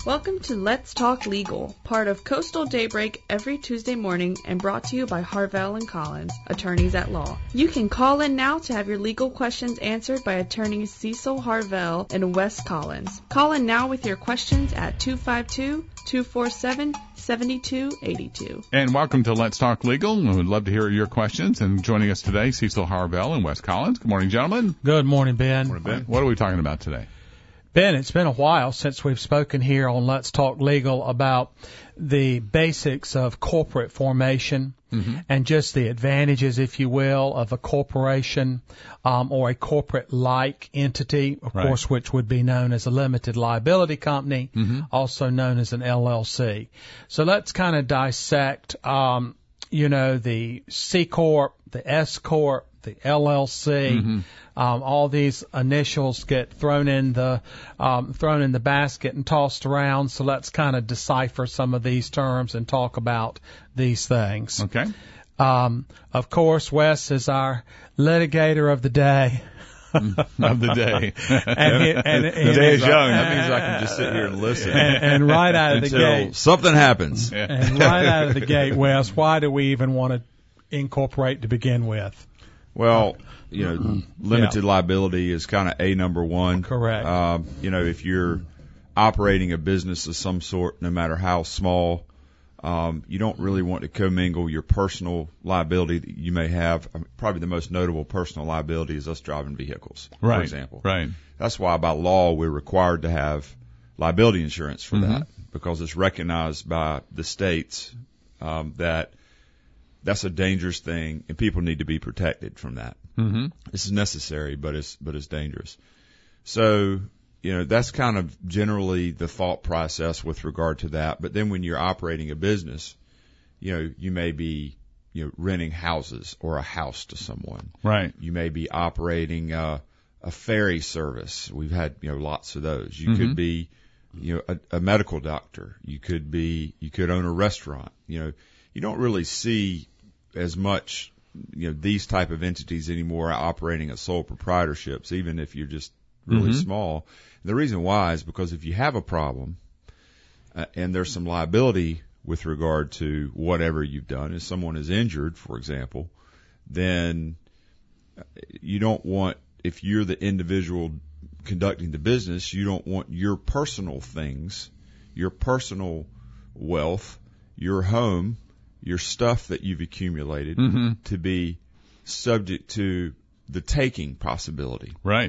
Welcome to Let's Talk Legal, part of Coastal Daybreak every Tuesday morning and brought to you by Harvell & Collins, attorneys at law. You can call in now to have your legal questions answered by attorneys Cecil Harvell and Wes Collins. Call in now with your questions at 252-247-7282. And welcome to Let's Talk Legal. We would love to hear your questions. And joining us today, Cecil Harvell and Wes Collins. Good morning, gentlemen. Good morning, Ben. Good morning, Ben. What are we talking about today? Ben, it's been a while since we've spoken here on Let's Talk Legal about the basics of corporate formation and just the advantages, if you will, of a corporation or a corporate-like entity, of course, which would be known as a limited liability company, also known as an LLC. So let's kind of dissect, the C Corp, the S Corp, the LLC. All these initials get thrown in the basket and tossed around. So let's kind of decipher some of these terms and talk about these things. Okay. Of course, Wes is our litigator of the day. Of the day. and the day is young. That means I can just sit here and listen. And right out of the gate, something happens. And right out of the gate, Wes, why do we even want to incorporate to begin with? Well, limited liability is kind of number one. Correct. If you're operating a business of some sort, no matter how small, you don't really want to commingle your personal liability that you may have. Probably the most notable personal liability is us driving vehicles, for example. Right. That's why by law we're required to have liability insurance for that, because it's recognized by the states that that's a dangerous thing, and people need to be protected from that. This is necessary, but it's dangerous. So, that's kind of generally the thought process with regard to that. But then when you're operating a business, you may be, renting houses or a house to someone. Right. You may be operating a ferry service. We've had, lots of those. You could be, a medical doctor. You could own a restaurant. You don't really see as much, these type of entities anymore operating as sole proprietorships, even if you're just really small. And the reason why is because if you have a problem and there's some liability with regard to whatever you've done, if someone is injured, for example, then you don't want, if you're the individual conducting the business, you don't want your personal things, your personal wealth, your home, your stuff that you've accumulated to be subject to the taking possibility. Right.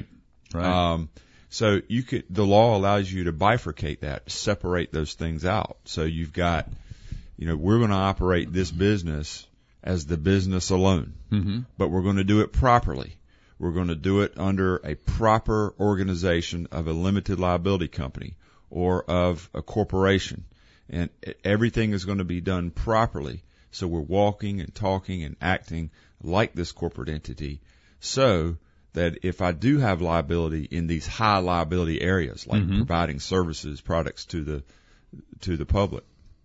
So the law allows you to bifurcate that, separate those things out. So you've got, we're going to operate this business as the business alone, but we're going to do it properly. We're going to do it under a proper organization of a limited liability company or of a corporation. And everything is going to be done properly. So we're walking and talking and acting like this corporate entity, so that if I do have liability in these high liability areas, like providing services, products to the public,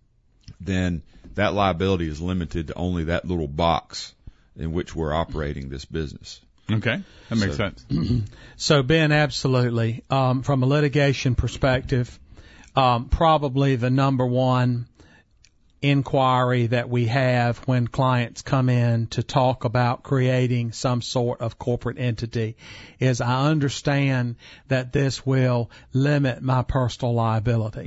then that liability is limited to only that little box in which we're operating this business. Okay, that makes sense. So, Ben, absolutely. From a litigation perspective, probably the number one inquiry that we have when clients come in to talk about creating some sort of corporate entity is, I understand that this will limit my personal liability.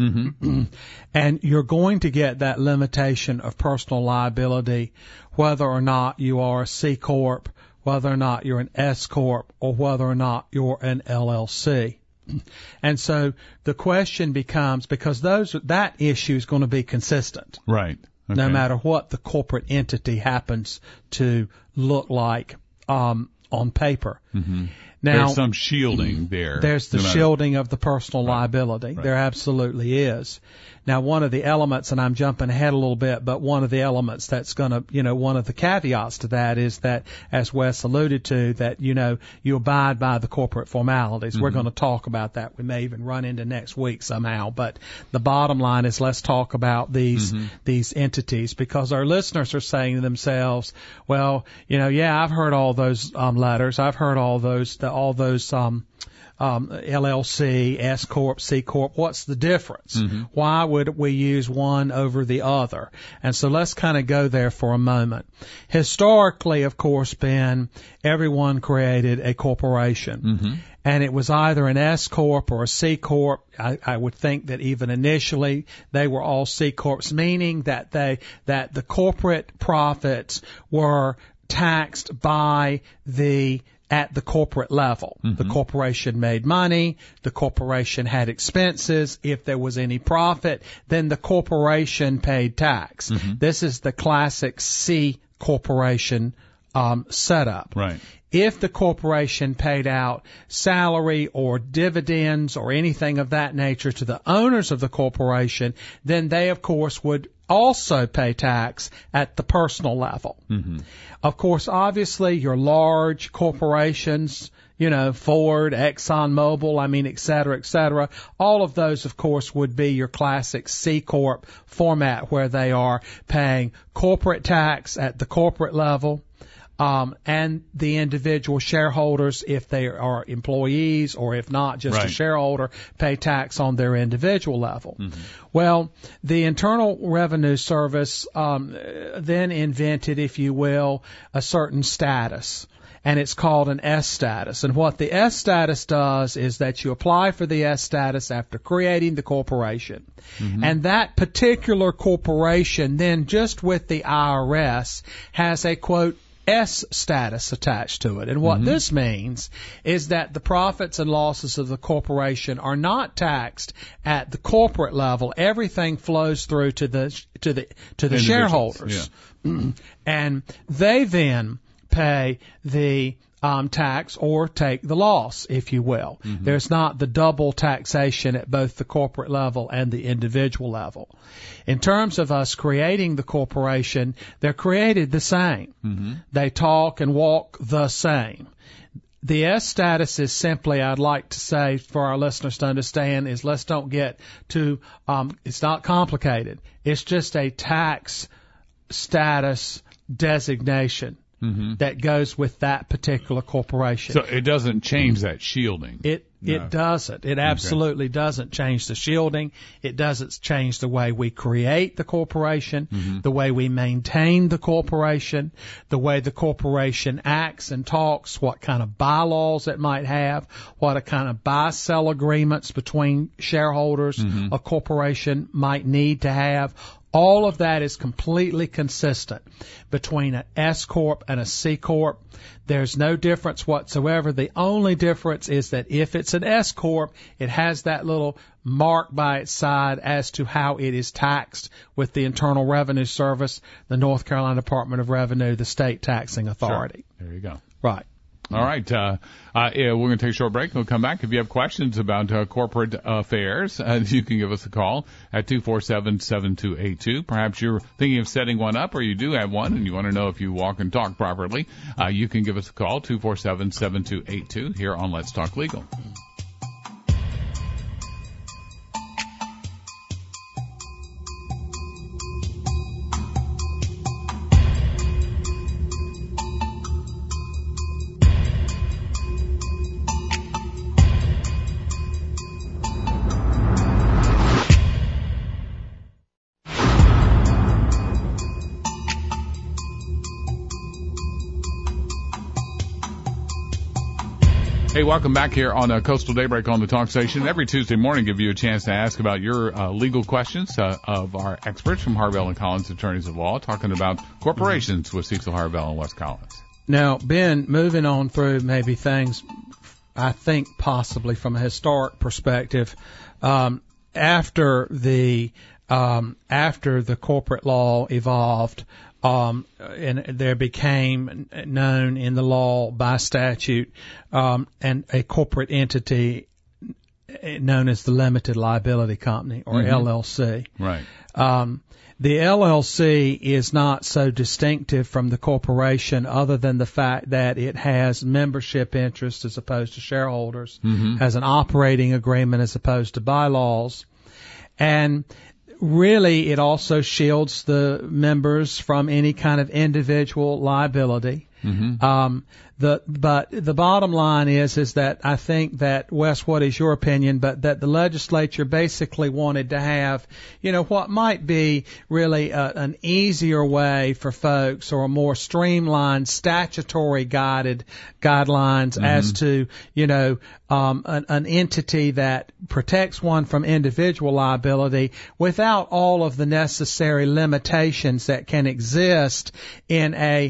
And you're going to get that limitation of personal liability whether or not you are a C Corp, whether or not you're an S Corp, or whether or not you're an LLC. And so the question becomes, because that issue is going to be consistent. Right. Okay. No matter what the corporate entity happens to look like on paper. Now, there's some shielding there. There's the shielding of the personal liability. There absolutely is. Now, one of the elements, and I'm jumping ahead a little bit, but one of the elements that's going to, one of the caveats to that is that, as Wes alluded to, that, you abide by the corporate formalities. We're going to talk about that. We may even run into next week somehow. But the bottom line is, let's talk about these entities, because our listeners are saying to themselves, well, I've heard all those letters. I've heard all those LLC, S Corp, C Corp. What's the difference? Why would we use one over the other? And so let's kind of go there for a moment. Historically, of course, Ben, everyone created a corporation. And it was either an S Corp or a C Corp. I would think that even initially they were all C Corps, meaning that that the corporate profits were taxed by at the corporate level. The corporation made money, the corporation had expenses. If there was any profit, then the corporation paid tax. This is the classic C corporation setup. Right. If the corporation paid out salary or dividends or anything of that nature to the owners of the corporation, then they, of course, would also pay tax at the personal level. Of course, obviously, your large corporations, Ford, ExxonMobil, et cetera, all of those, of course, would be your classic C Corp format where they are paying corporate tax at the corporate level. And the individual shareholders, if they are employees or if not just a shareholder, pay tax on their individual level. Well, the Internal Revenue Service then invented, if you will, a certain status. And it's called an S status. And what the S status does is that you apply for the S status after creating the corporation. And that particular corporation then, just with the IRS, has a, quote, S status attached to it. And what this means is that the profits and losses of the corporation are not taxed at the corporate level. Everything flows through to the shareholders. And they then pay the tax or take the loss, if you will. There's not the double taxation at both the corporate level and the individual level. In terms of us creating the corporation, they're created the same. They talk and walk the same. The S status is simply, I'd like to say for our listeners to understand, is let's don't get too, it's not complicated. It's just a tax status designation that goes with that particular corporation. So it doesn't change that shielding. It doesn't. It absolutely doesn't change the shielding. It doesn't change the way we create the corporation, the way we maintain the corporation, the way the corporation acts and talks, what kind of bylaws it might have, what kind of buy-sell agreements between shareholders a corporation might need to have. All of that is completely consistent between an S Corp and a C Corp. There's no difference whatsoever. The only difference is that if it's an S Corp, it has that little mark by its side as to how it is taxed with the Internal Revenue Service, the North Carolina Department of Revenue, the state taxing authority. There you go. Right. All right. We're going to take a short break. We'll come back. If you have questions about corporate affairs, you can give us a call at 247-7282. Perhaps you're thinking of setting one up, or you do have one and you want to know if you walk and talk properly. You can give us a call, 247-7282, here on Let's Talk Legal. Hey, welcome back here on Coastal Daybreak on the Talk Station. Every Tuesday morning, give you a chance to ask about your legal questions of our experts from Harvell and Collins Attorneys of Law, talking about corporations with Cecil Harvell and Wes Collins. Now, Ben, moving on through maybe things, I think possibly from a historic perspective, after the corporate law evolved, and there became known in the law by statute, and a corporate entity known as the Limited Liability Company, or LLC. Right. The LLC is not so distinctive from the corporation other than the fact that it has membership interests as opposed to shareholders, has an operating agreement as opposed to bylaws, and really it also shields the members from any kind of individual liability. But the bottom line is that I think that, Wes, what is your opinion, but that the legislature basically wanted to have, what might be really an easier way for folks, or a more streamlined statutory guidelines as to, an entity that protects one from individual liability without all of the necessary limitations that can exist in a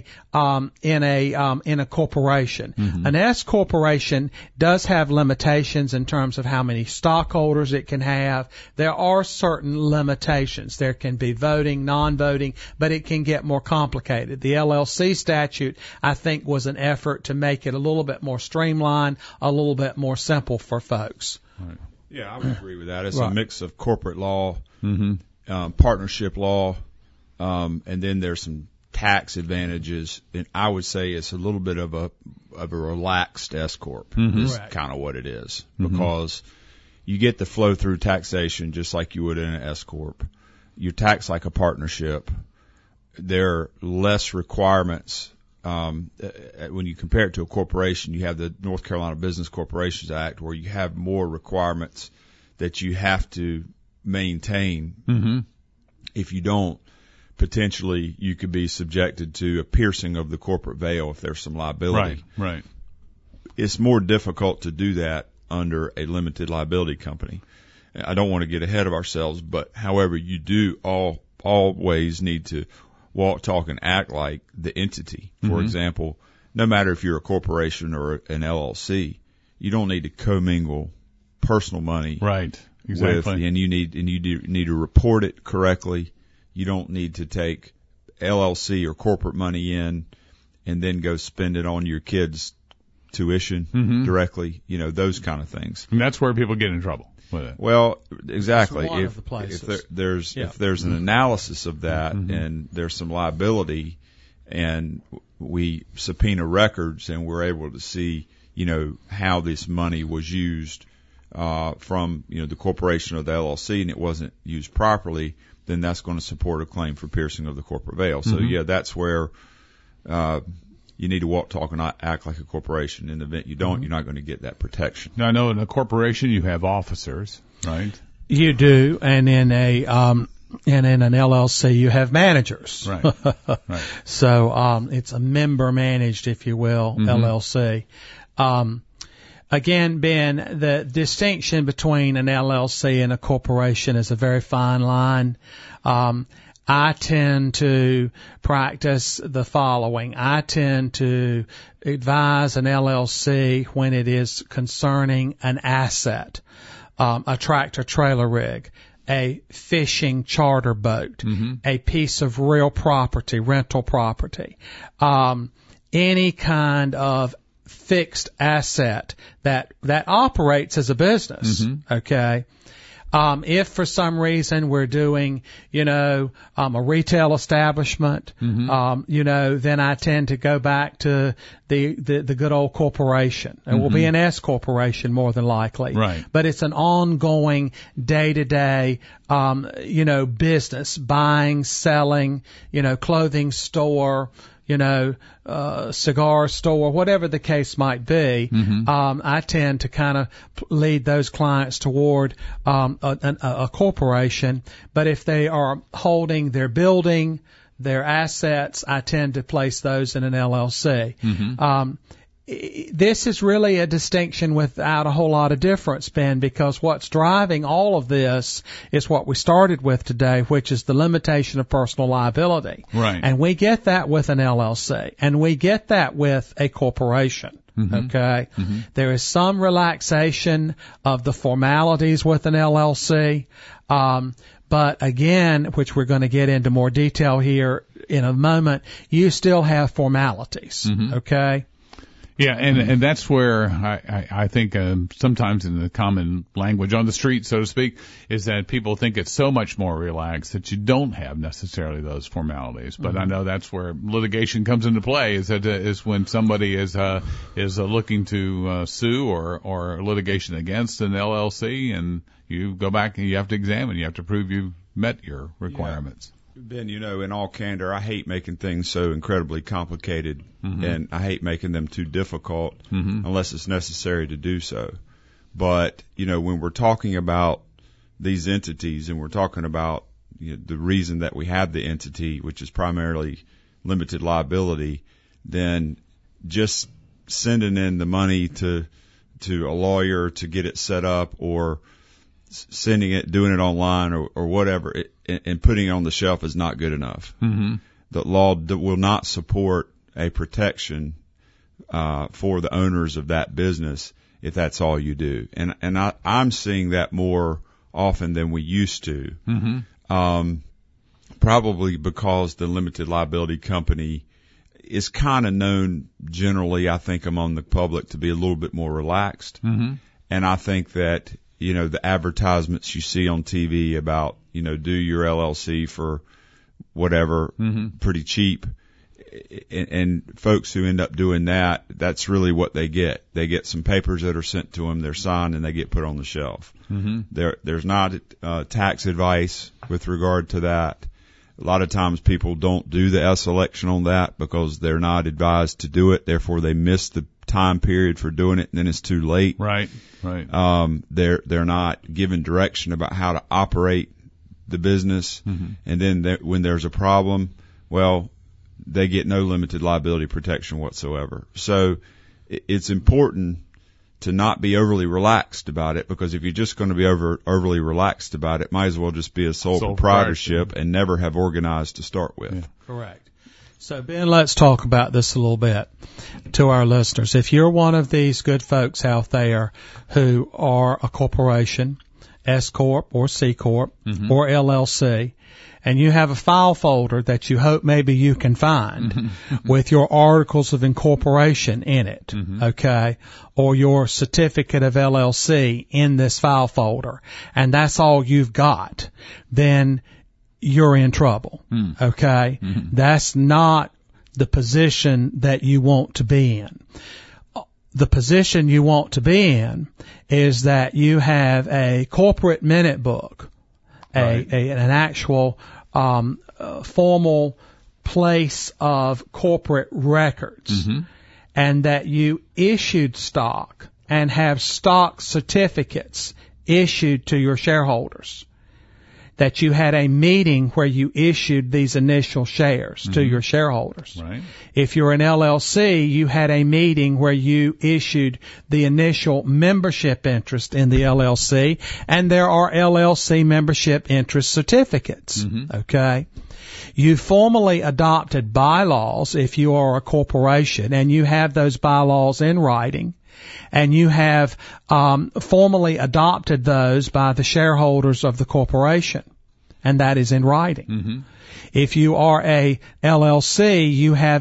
corporation. An S corporation does have limitations in terms of how many stockholders it can have. There are certain limitations. There can be voting, non-voting, but it can get more complicated. The LLC statute, I think, was an effort to make it a little bit more streamlined, a little bit more simple for folks. Right. Yeah, I would agree with that. It's a mix of corporate law, partnership law, and then there's some tax advantages. And I would say it's a little bit of a relaxed S corp. Is kind of what it is, because you get the flow through taxation just like you would in an S corp. You're taxed like a partnership. There are less requirements. When you compare it to a corporation, you have the North Carolina Business Corporations Act, where you have more requirements that you have to maintain. If you don't, potentially you could be subjected to a piercing of the corporate veil if there's some liability. Right. It's more difficult to do that under a limited liability company. I don't want to get ahead of ourselves, but however, you do always need to walk, talk, and act like the entity. For example, no matter if you're a corporation or an LLC, you don't need to commingle personal money. Right. Exactly. And you need to report it correctly. You don't need to take LLC or corporate money in and then go spend it on your kids' tuition directly. Those kind of things. And that's where people get in trouble with it. Well, exactly. That's one of the places. If there's an analysis of that and there's some liability, and we subpoena records and we're able to see, how this money was used from the corporation or the LLC, and it wasn't used properly, then that's going to support a claim for piercing of the corporate veil. So that's where you need to walk, talk, and not act like a corporation. In the event you don't, you're not going to get that protection. Now, I know in a corporation you have officers, right? You do, and in an LLC you have managers. Right. So it's a member managed, if you will, LLC. Again, Ben, the distinction between an LLC and a corporation is a very fine line. I tend to practice the following. I tend to advise an LLC when it is concerning an asset, a tractor trailer rig, a fishing charter boat, a piece of real property, rental property, any kind of fixed asset that operates as a business. Okay. If for some reason we're doing, a retail establishment, then I tend to go back to the good old corporation. It will be an S corporation more than likely. Right. But it's an ongoing day-to-day, business, buying, selling, clothing store, cigar store, whatever the case might be. I tend to kind of lead those clients toward a corporation. But if they are holding their building, their assets, I tend to place those in an LLC. This is really a distinction without a whole lot of difference, Ben, because what's driving all of this is what we started with today, which is the limitation of personal liability. Right. And we get that with an LLC, and we get that with a corporation. Okay. There is some relaxation of the formalities with an LLC. But again, which we're going to get into more detail here in a moment, you still have formalities. Okay. Yeah, and that's where I think sometimes in the common language on the street, so to speak, is that people think it's so much more relaxed that you don't have necessarily those formalities. But I know that's where litigation comes into play. Is when somebody is looking to sue or litigation against an LLC, and you go back and you have to examine, you have to prove you've met your requirements. Ben, in all candor, I hate making things so incredibly complicated, and I hate making them too difficult unless it's necessary to do so. But, when we're talking about these entities and we're talking about the reason that we have the entity, which is primarily limited liability, then just sending in the money to a lawyer to get it set up, or sending it, doing it online or whatever, and putting it on the shelf is not good enough. The law will not support a protection for the owners of that business if that's all you do. And I'm seeing that more often than we used to. Probably because the limited liability company is kind of known generally, I think, among the public to be a little bit more relaxed. And I think that, the advertisements you see on TV about, do your LLC for whatever, pretty cheap. And folks who end up doing that, that's really what they get. They get some papers that are sent to them, they're signed, and they get put on the shelf. There's not tax advice with regard to that. A lot of times people don't do the S election on that because they're not advised to do it. Therefore, they miss the time period for doing it, and then it's too late. Right. They're not given direction about how to operate the business, and then when there's a problem, well, they get no limited liability protection whatsoever. So it's important to not be overly relaxed about it, because if you're just going to be overly relaxed about it, might as well just be a sole proprietorship and never have organized to start with. Yeah. Correct. So, Ben, let's talk about this a little bit to our listeners. If you're one of these good folks out there who are a corporation, S Corp or C Corp or LLC, and you have a file folder that you hope maybe you can find with your articles of incorporation in it, okay, or your certificate of LLC in this file folder, and that's all you've got, then you're in trouble, okay? That's not the position that you want to be in. The position you want to be in is that you have a corporate minute book, an actual formal place of corporate records, and that you issued stock and have stock certificates issued to your shareholders, that you had a meeting where you issued these initial shares to your shareholders. Right. If you're an LLC, you had a meeting where you issued the initial membership interest in the LLC, and there are LLC membership interest certificates. Okay. You formally adopted bylaws if you are a corporation, and you have those bylaws in writing, and you have formally adopted those by the shareholders of the corporation, and that is in writing. If you are a LLC, you have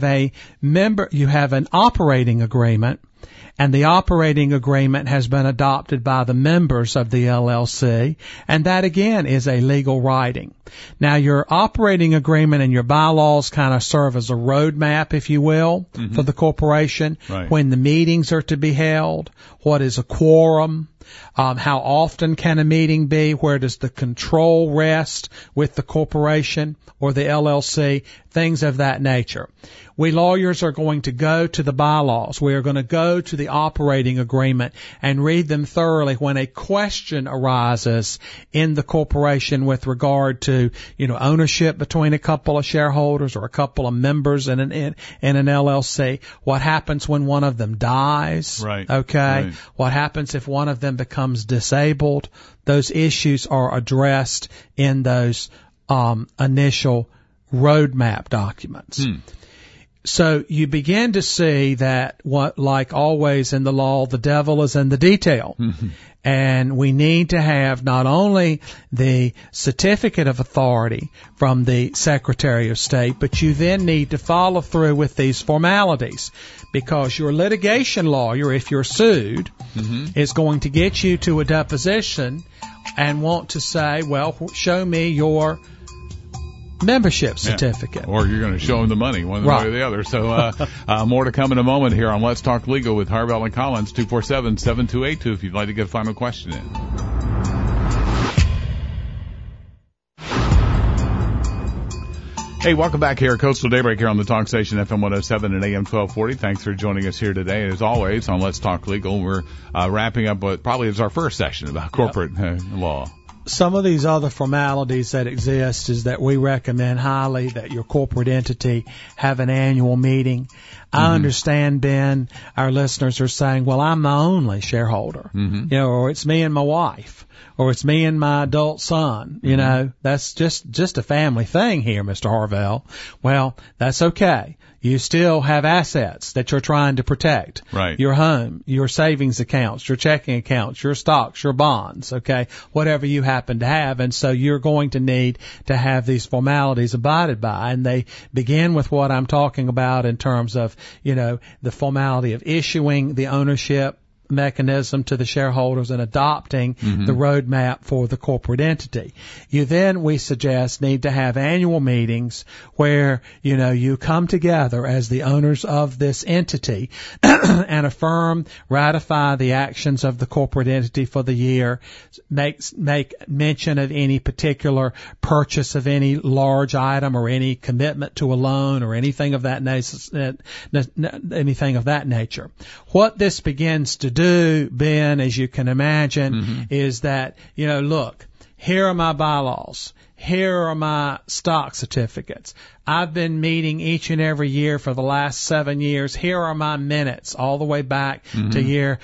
an operating agreement, and the operating agreement has been adopted by the members of the LLC, and that again is a legal writing. Now, your operating agreement and your bylaws kind of serve as a roadmap, if you will, for the corporation, when the meetings are to be held, what is a quorum, how often can a meeting be, where does the control rest with the corporation or the LLC, things of that nature. We lawyers are going to go to the bylaws. We are going to go to the operating agreement and read them thoroughly when a question arises in the corporation with regard to, ownership between a couple of shareholders or a couple of members in an LLC. What happens when one of them dies? Right. Okay. Right. What happens if one of them becomes disabled? Those issues are addressed in those initial roadmap documents. So you begin to see that like always in the law, the devil is in the detail. And we need to have not only the certificate of authority from the Secretary of State, but you then need to follow through with these formalities, because your litigation lawyer, if you're sued, is going to get you to a deposition and want to say, well, show me your membership certificate. Yeah. Or you're going to show them the money, one way or the other. So more to come in a moment here on Let's Talk Legal with Harvell and Collins, 247-7282, if you'd like to get a final question in. Hey, welcome back here, Coastal Daybreak here on the Talk Station, FM 107 and AM 1240. Thanks for joining us here today. As always, on Let's Talk Legal, we're wrapping up what probably is our first session about corporate law. Some of these other formalities that exist is that we recommend highly that your corporate entity have an annual meeting. I understand, Ben, our listeners are saying, well, I'm the only shareholder, or it's me and my wife, or it's me and my adult son. That's just a family thing here, Mr. Harvell. Well, that's okay. You still have assets that you're trying to protect. Right. Your home, your savings accounts, your checking accounts, your stocks, your bonds, okay, whatever you happen to have. And so you're going to need to have these formalities abided by. And they begin with what I'm talking about in terms of, the formality of issuing the ownership mechanism to the shareholders and adopting the roadmap for the corporate entity. You then, we suggest, need to have annual meetings where, you come together as the owners of this entity and affirm, ratify the actions of the corporate entity for the year, make mention of any particular purchase of any large item or any commitment to a loan or anything of that nature. What this begins to do, Ben, as you can imagine, is that, look, here are my bylaws. Here are my stock certificates. I've been meeting each and every year for the last 7 years. Here are my minutes all the way back to year,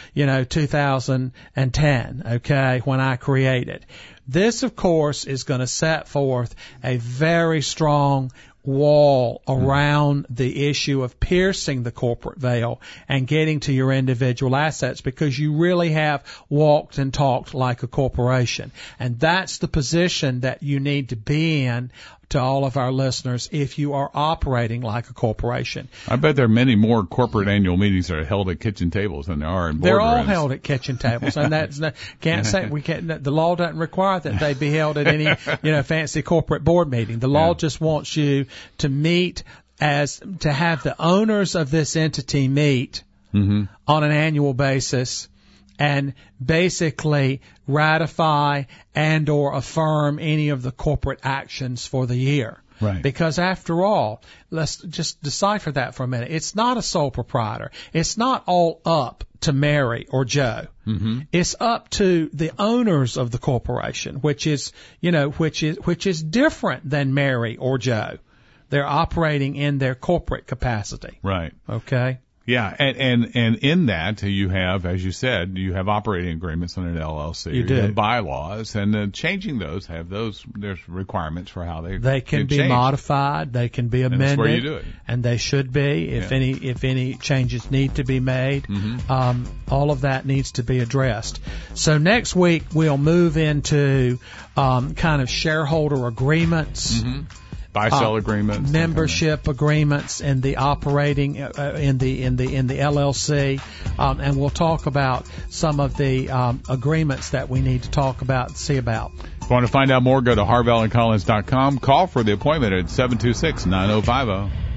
2010, okay, when I created. This, of course, is going to set forth a very strong wall around the issue of piercing the corporate veil and getting to your individual assets, because you really have walked and talked like a corporation. And that's the position that you need to be in, to all of our listeners, if you are operating like a corporation. I bet there are many more corporate annual meetings that are held at kitchen tables than there are in boardrooms. They're all held at kitchen tables, and that's the law doesn't require that they be held at any fancy corporate board meeting. The law just wants you to meet to have the owners of this entity meet on an annual basis and basically ratify and or affirm any of the corporate actions for the year. Right. Because after all, let's just decipher that for a minute. It's not a sole proprietor. It's not all up to Mary or Joe. It's up to the owners of the corporation, which is different than Mary or Joe. They're operating in their corporate capacity. Right. Okay. Yeah, and in that you have, as you said, you have operating agreements on an LLC. You do. Have bylaws, and changing those there's requirements for how they can be changed. Modified, they can be amended, and that's where you do it. And they should be if any changes need to be made. All of that needs to be addressed. So next week we'll move into kind of shareholder agreements. Buy-sell agreements, membership agreements, and the operating in the LLC, and we'll talk about some of the agreements that we need to talk about and see about. If you want to find out more, go to harvellandcollins.com. Call for the appointment at 726-9050.